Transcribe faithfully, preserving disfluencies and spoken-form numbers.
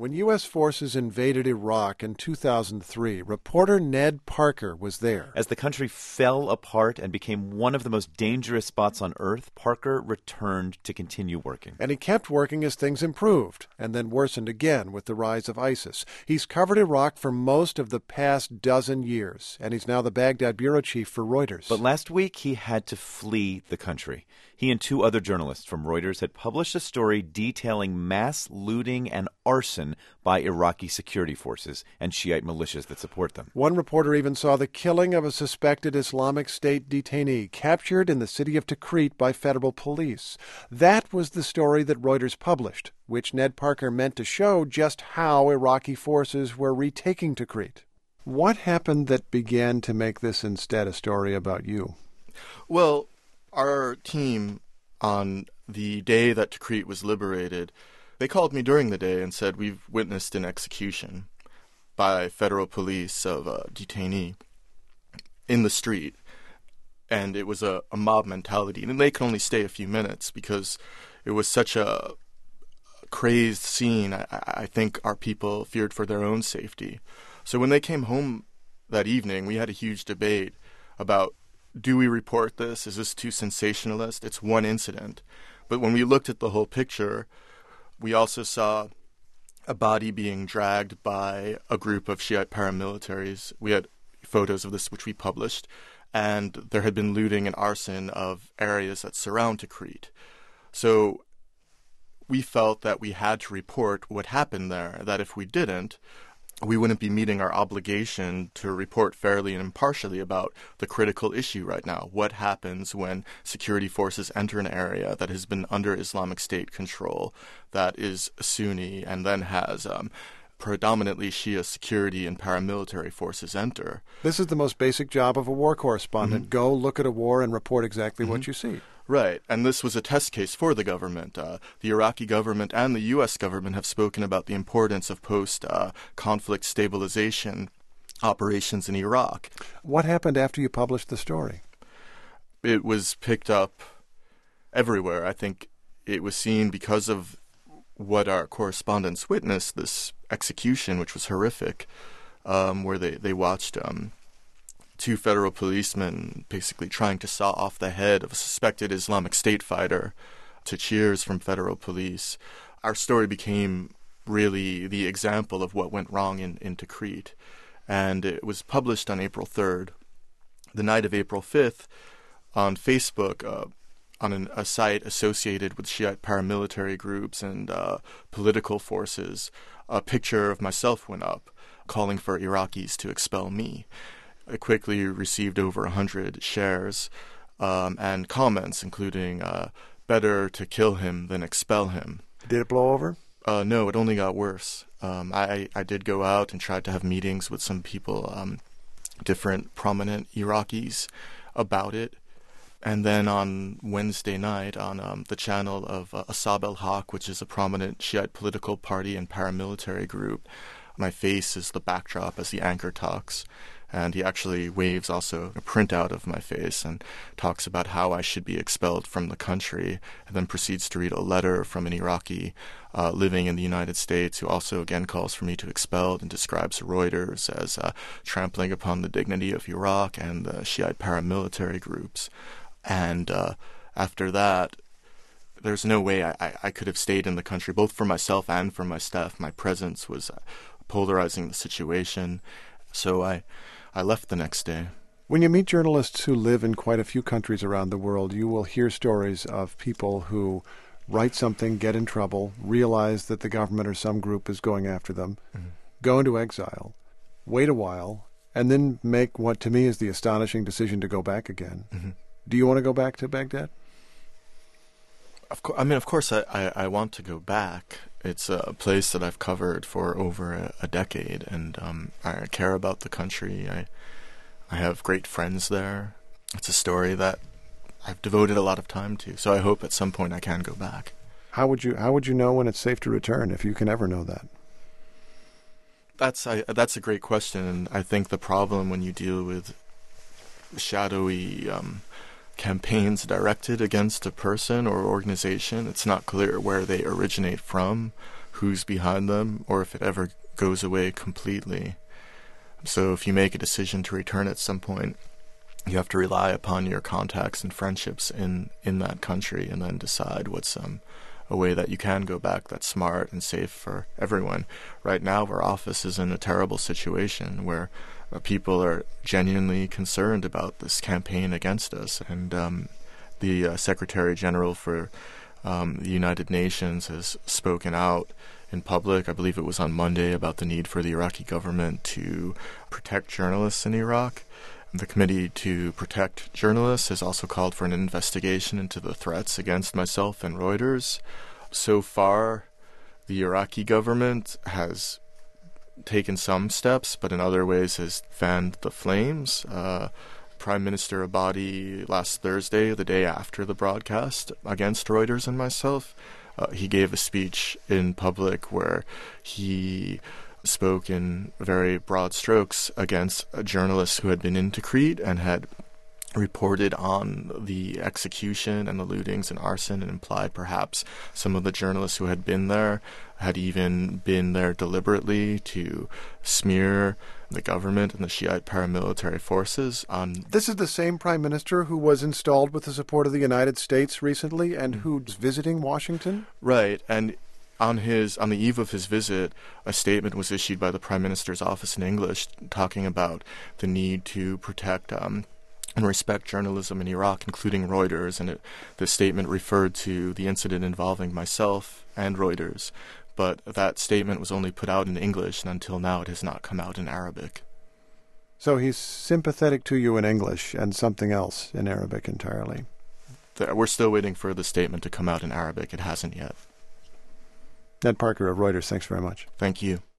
When U S forces invaded Iraq in two thousand three, reporter Ned Parker was there. As the country fell apart and became one of the most dangerous spots on Earth, Parker returned to continue working. And he kept working as things improved, and then worsened again with the rise of ISIS. He's covered Iraq for most of the past dozen years, and he's now the Baghdad bureau chief for Reuters. But last week, he had to flee the country. He and two other journalists from Reuters had published a story detailing mass looting and arson by Iraqi security forces and Shiite militias that support them. One reporter even saw the killing of a suspected Islamic State detainee captured in the city of Tikrit by federal police. That was the story that Reuters published, which Ned Parker meant to show just how Iraqi forces were retaking Tikrit. What happened that began to make this instead a story about you? Well, our team, on the day that Tikrit was liberated, they called me during the day and said, we've witnessed an execution by federal police of a detainee in the street. And it was a, a mob mentality. And they could only stay a few minutes because it was such a crazed scene. I, I think our people feared for their own safety. So when they came home that evening, we had a huge debate about, do we report this? Is this too sensationalist? It's one incident. But when we looked at the whole picture, we also saw a body being dragged by a group of Shiite paramilitaries. We had photos of this, which we published, and there had been looting and arson of areas that surround Tikrit. So we felt that we had to report what happened there, that if we didn't, we wouldn't be meeting our obligation to report fairly and impartially about the critical issue right now. What happens when security forces enter an area that has been under Islamic State control, that is Sunni, and then has um, predominantly Shia security and paramilitary forces enter? This is the most basic job of a war correspondent. Mm-hmm. Go look at a war and report exactly mm-hmm. what you see. Right, and this was a test case for the government. Uh, the Iraqi government and the U S government have spoken about the importance of post-conflict uh, stabilization operations in Iraq. What happened after you published the story? It was picked up everywhere. I think it was seen because of what our correspondents witnessed, this execution, which was horrific, um, where they, they watched Um, two federal policemen basically trying to saw off the head of a suspected Islamic State fighter to cheers from federal police. Our story became really the example of what went wrong in, in Tikrit. And it was published on April third. The night of April fifth, on Facebook, uh, on an, a site associated with Shiite paramilitary groups and uh, political forces, a picture of myself went up calling for Iraqis to expel me. I quickly received over one hundred shares um, and comments, including, uh, better to kill him than expel him. Did it blow over? Uh, no, it only got worse. Um, I, I did go out and tried to have meetings with some people, um, different prominent Iraqis, about it. And then on Wednesday night, on um, the channel of uh, Asab al-Haq, which is a prominent Shiite political party and paramilitary group, my face is the backdrop as the anchor talks. And he actually waves also a printout of my face and talks about how I should be expelled from the country, and then proceeds to read a letter from an Iraqi uh, living in the United States who also again calls for me to expel and describes Reuters as uh, trampling upon the dignity of Iraq and the Shiite paramilitary groups. And uh, after that, there's no way I, I, I could have stayed in the country, both for myself and for my staff. My presence was uh, polarizing the situation. So I... I left the next day. When you meet journalists who live in quite a few countries around the world, you will hear stories of people who write something, get in trouble, realize that the government or some group is going after them, mm-hmm. go into exile, wait a while, and then make what to me is the astonishing decision to go back again. Mm-hmm. Do you want to go back to Baghdad? Of co- I mean, of course I, I, I want to go back. It's a place that I've covered for over a, a decade, and um, I care about the country. I I have great friends there. It's a story that I've devoted a lot of time to, so I hope at some point I can go back. How would you How would you know when it's safe to return, if you can ever know that? That's I, that's a great question, and I think the problem when you deal with shadowy um, campaigns directed against a person or organization, it's not clear where they originate from, who's behind them or if it ever goes away completely. So if you make a decision to return at some point, you have to rely upon your contacts and friendships in, in that country and then decide what's um, a way that you can go back that's smart and safe for everyone. Right now, our office is in a terrible situation where uh, people are genuinely concerned about this campaign against us. And um, the uh, Secretary General for um, the United Nations has spoken out in public, I believe it was on Monday, about the need for the Iraqi government to protect journalists in Iraq. The Committee to Protect Journalists has also called for an investigation into the threats against myself and Reuters. So far, the Iraqi government has taken some steps, but in other ways has fanned the flames. Uh, Prime Minister Abadi last Thursday, the day after the broadcast against Reuters and myself, Uh, he gave a speech in public where he spoke in very broad strokes against a journalist who had been in Tikrit and had reported on the execution and the lootings and arson, and implied perhaps some of the journalists who had been there had even been there deliberately to smear the government and the Shiite paramilitary forces. On This is the same prime minister who was installed with the support of the United States recently and Mm-hmm. who's visiting Washington? Right, and on his on the eve of his visit, a statement was issued by the Prime Minister's office in English talking about the need to protect um, and respect journalism in Iraq, including Reuters, and it, the statement referred to the incident involving myself and Reuters. But that statement was only put out in English, and until now it has not come out in Arabic. So he's sympathetic to you in English and something else in Arabic entirely. There, we're still waiting for the statement to come out in Arabic. It hasn't yet. Ned Parker of Reuters, thanks very much. Thank you.